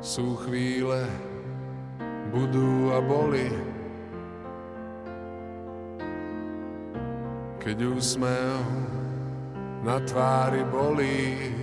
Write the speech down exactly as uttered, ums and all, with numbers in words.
Sú chvíle, budú a boli, keď úsmev na tvári bolí.